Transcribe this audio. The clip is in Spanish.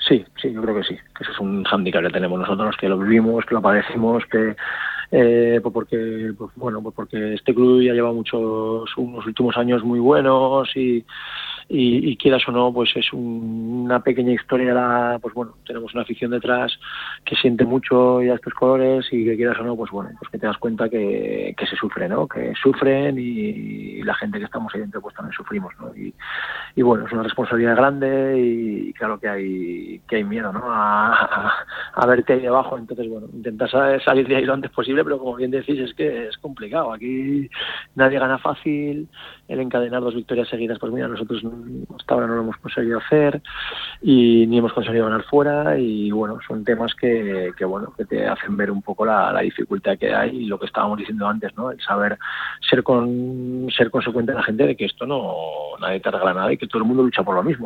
Sí, yo creo que sí, que eso es un hándicap que tenemos nosotros, que lo vivimos, que lo padecimos, que pues porque este club ya lleva unos últimos años muy buenos y quieras o no, pues es una pequeña historia, pues bueno, tenemos una afición detrás que siente mucho ya estos colores y que quieras o no, pues bueno, pues que te das cuenta que se sufre, ¿no? Que sufren y la gente que estamos ahí dentro pues también sufrimos, ¿no? Y bueno, es una responsabilidad grande y claro que hay miedo, ¿no? A ver qué hay debajo. Entonces, bueno, intentar salir de ahí lo antes posible, pero como bien decís, es que es complicado. Aquí nadie gana fácil, el encadenar 2 victorias seguidas, pues mira, nosotros hasta ahora no lo hemos conseguido hacer y ni hemos conseguido ganar fuera y bueno, son temas que te hacen ver un poco la dificultad que hay y lo que estábamos diciendo antes, ¿no? El saber ser consecuente a la gente de que esto no, nadie te regala nada y que todo el mundo lucha por lo mismo.